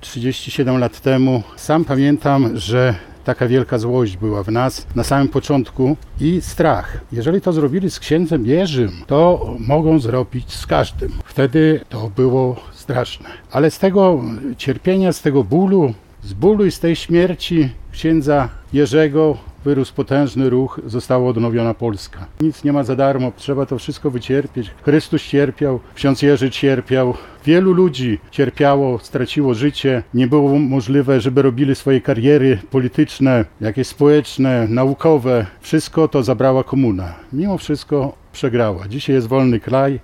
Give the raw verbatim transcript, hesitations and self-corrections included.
trzydzieści siedem lat temu. Sam pamiętam, że taka wielka złość była w nas na samym początku i strach. Jeżeli to zrobili z księdzem Jerzym, to mogą zrobić z każdym. Wtedy to było straszne. Ale z tego cierpienia, z tego bólu, z bólu i z tej śmierci księdza Jerzego wyrósł potężny ruch, została odnowiona Polska. Nic nie ma za darmo, trzeba to wszystko wycierpieć. Chrystus cierpiał, ksiądz Jerzy cierpiał. Wielu ludzi cierpiało, straciło życie. Nie było możliwe, żeby robili swoje kariery polityczne, jakieś społeczne, naukowe. Wszystko to zabrała komuna. Mimo wszystko przegrała. Dzisiaj jest wolny kraj